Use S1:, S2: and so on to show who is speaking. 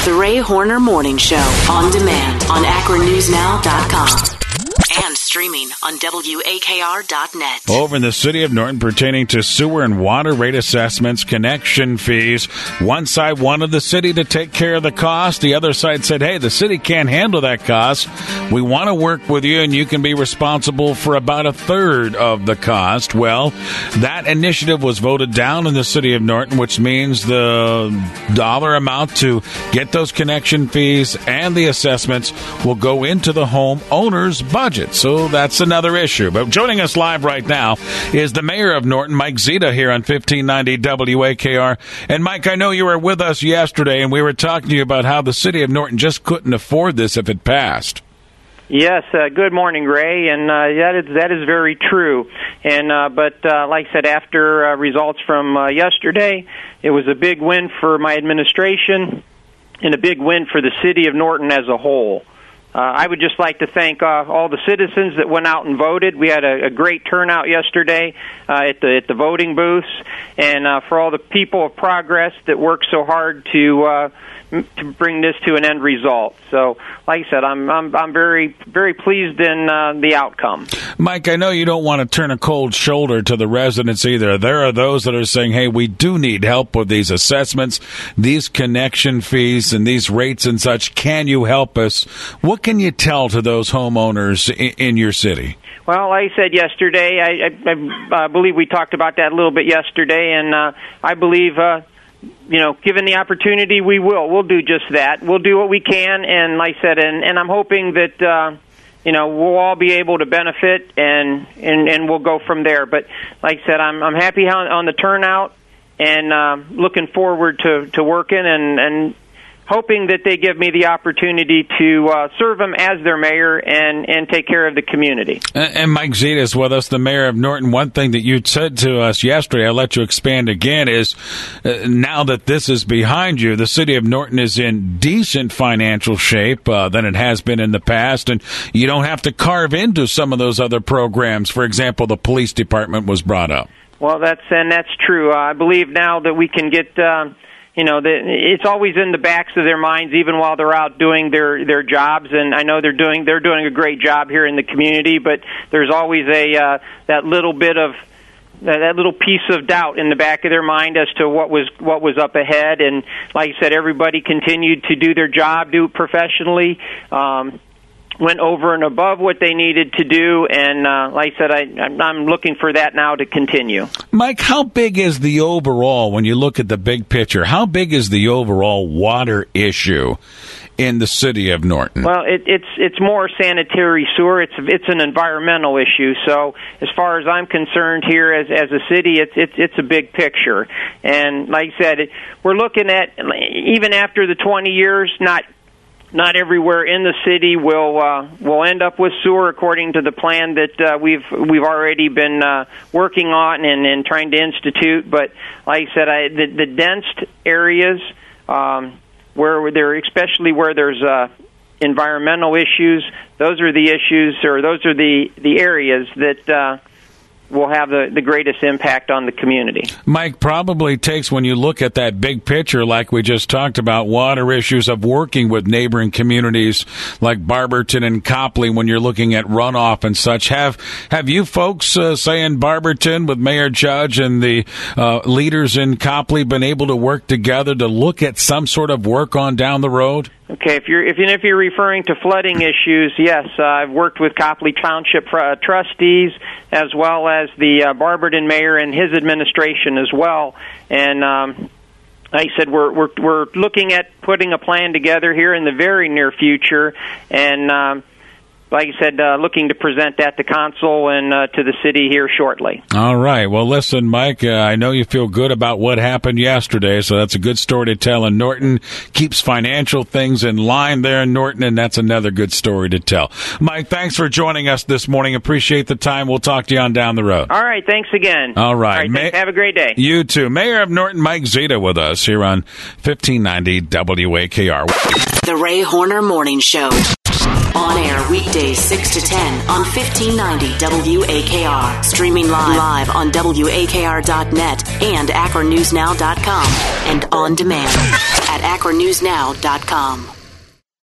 S1: The Ray Horner Morning Show, on demand on AkronNewsNow.com. And streaming on WAKR.net.
S2: Over in the city of Norton pertaining to sewer and water rate assessments, connection fees. One side wanted the city to take care of the cost. The other side said, hey, the city can't handle that cost. We want to work with you, and you can be responsible for about a third of the cost. Well, that initiative was voted down in the city of Norton, which means the dollar amount to get those connection fees and the assessments will go into the homeowner's budget. So that's another issue. But joining us live right now is the mayor of Norton, Mike Zita, here on 1590 WAKR. And Mike, I know you were with us yesterday, and we were talking to you about how the city of Norton just couldn't afford this if it passed.
S3: Yes, good morning, Ray, and that is very true. And but like I said, after results from yesterday, it was a big win for my administration and a big win for the city of Norton as a whole. I would just like to thank all the citizens that went out and voted. We had a great turnout yesterday at the voting booths, and for all the people of Progress that worked so hard to bring this to an end result. So, like I said, I'm very, very pleased in the outcome.
S2: Mike, I know you don't want to turn a cold shoulder to the residents either. There are those that are saying, hey, we do need help with these assessments, these connection fees, and these rates and such. Can you help us? What can you tell to those homeowners in your city?
S3: Well, like I said yesterday, I believe we talked about that a little bit yesterday, and I believe given the opportunity, we'll do just that. We'll do what we can, and like I said, and I'm hoping that we'll all be able to benefit, and we'll go from there. But like I said, I'm happy on the turnout, and looking forward to working and hoping that they give me the opportunity to serve them as their mayor and take care of the community.
S2: And Mike Zita is with us, the mayor of Norton. One thing that you said to us yesterday, I'll let you expand again, is now that this is behind you, the city of Norton is in decent financial shape than it has been in the past, and you don't have to carve into some of those other programs. For example, the police department was brought up.
S3: Well, that's true. I believe now that we can get it's always in the backs of their minds, even while they're out doing their jobs. And I know they're doing a great job here in the community. But there's always that little bit of that little piece of doubt in the back of their mind as to what was up ahead. And like I said, everybody continued to do their job, do it professionally. Went over and above what they needed to do, and like I said, I'm looking for that now to continue.
S2: Mike, how big is the overall, when you look at the big picture, how big is the overall water issue in the city of Norton?
S3: Well, it's more sanitary sewer. It's an environmental issue. So as far as I'm concerned here as a city, it's a big picture. And like I said, we're looking at, even after the 20 years, not everywhere in the city will end up with sewer, according to the plan that we've already been working on and trying to institute. But like I said, the dense areas especially where there's environmental issues, those are the issues, or those are the areas that will have the greatest impact on the community.
S2: Mike, probably takes, when you look at that big picture, like we just talked about, water issues, of working with neighboring communities like Barberton and Copley when you're looking at runoff and such. Have you folks, say in Barberton with Mayor Judge and the leaders in Copley, been able to work together to look at some sort of work on down the road?
S3: Okay, if you're referring to flooding issues, yes, I've worked with Copley Township trustees as well as the Barberton mayor and his administration as well. And like I said, we're looking at putting a plan together here in the very near future, and like I said, looking to present that to council and to the city here shortly.
S2: All right. Well, listen, Mike, I know you feel good about what happened yesterday, so that's a good story to tell. And Norton keeps financial things in line there in Norton, and that's another good story to tell. Mike, thanks for joining us this morning. Appreciate the time. We'll talk to you on down the road.
S3: All right. Thanks again.
S2: All right.
S3: Thanks. Have a great day.
S2: You too. Mayor of Norton, Mike Zita, with us here on 1590 WAKR.
S1: The Ray Horner Morning Show. On air weekdays 6 to 10 on 1590 WAKR. Streaming live on WAKR.net and AkronNewsNow.com. And on demand at at akronnewsnow.com.